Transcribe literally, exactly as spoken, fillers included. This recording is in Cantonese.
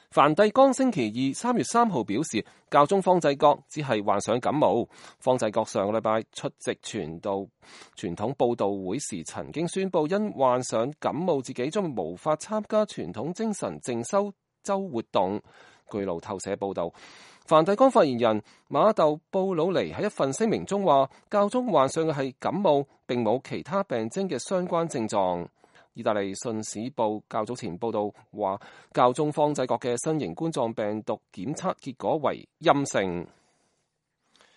梵蒂岡星期二三月三號表示，教宗方濟各只係患上感冒。方濟各上個禮拜出席傳道傳統佈道會時，曾經宣布因患上感冒，自己將無法參加傳統精神靜修周活動。據路透社報道，梵蒂岡發言人馬竇布魯尼喺一份聲明中話，教宗患上嘅係感冒，並冇其他病徵嘅相關症狀。意大利信使報較早前報道話，教宗方濟各嘅新型冠狀病毒檢測結果為陰性。